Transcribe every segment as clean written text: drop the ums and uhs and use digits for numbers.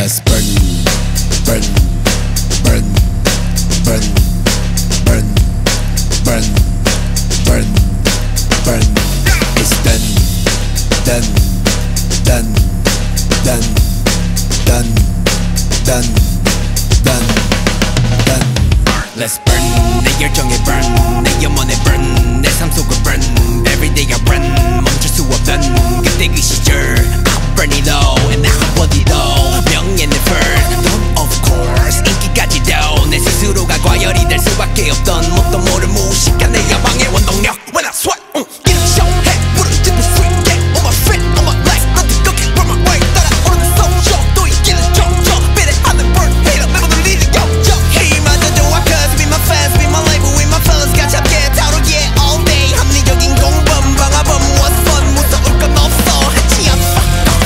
Let's burn, burn, burn, burn, burn, burn, burn, burn. It's done, done, done, done, done, done, done, done. Let's burn. 내 열정에 burn, 내 영혼에 burn, 내 삶 속을 burn. Every day I run, 멈출 수 없던 그때 그 시절. I burn it all and I want it all. 명예는 first, don't of course. 인기까지도 내 스스로가 과열이 될 수밖에 없던 뭣도 모를 무식한 내 야망의 원동력. When I sweat, 일정해 부르짖고 sweet yeah. On my feet, on my life, 난 뜨겁게 burn my way. 따라오르는 소쇼 또 이기는 정적. 비례하는 burn hater 매번 울리는 역적. 힘만 더 좋아 cause be my fans, be my label, with my fellas 같이 함께 다루기에 all day. 합리적인 공범, 방화범, what's fun 무서울 건 없어 하지 않아.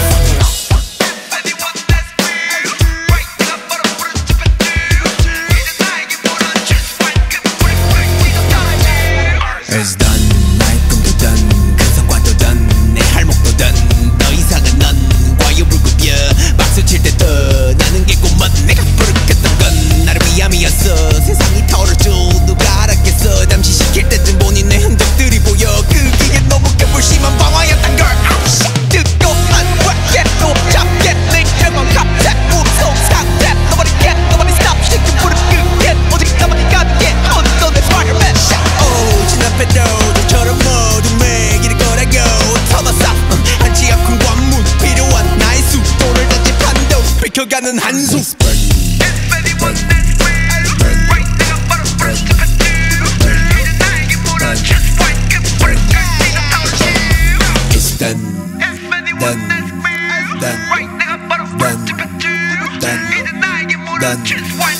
It's done, 나의 꿈도 done, 그 성과도 done, 내 할목도 done. 더 이상은 넌 과유불급이야. 박수 칠 때 떠 나는 게 꿈만. 내가 부르겠던 건 나를 위함이었어. 세상이 타오를 줄 누가 알았겠어. 잠시 시킬 때쯤 보니 내 흔적들이 보여. 그게 너무 개불심한 방황이었단 걸. 듣고 한 꽉해도 잡게 내 결국 갑작 무서운 상태. Nobody get, nobody stop. 시켜 부르 끄게 오직 나만이 갖게. 어떤 내 Spider-Man. 지나패도 저처럼 모두 매기를 거라고 터졌어. 한치 아픈 관문 필요한 나의 수도를 다시 판도 뺏겨가는 한숨. It's done, done, done, done, done, done.